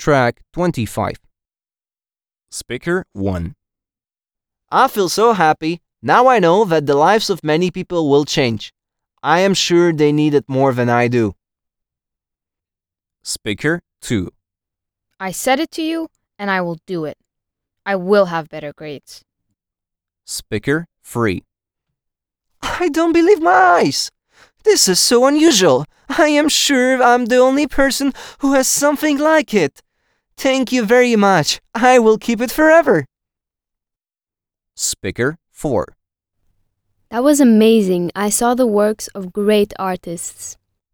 Track 25. Speaker 1. I feel so happy. Now I know that the lives of many people will change. I am sure they need it more than I do. Speaker 2. I said it to you, and I will do it. I will have better grades. Speaker 3. I don't believe my eyes. This is so unusual. I am sure I'm the only person who has something like it. Thank you very much. I will keep it forever. Speaker 4. That was amazing. I saw the works of great artists.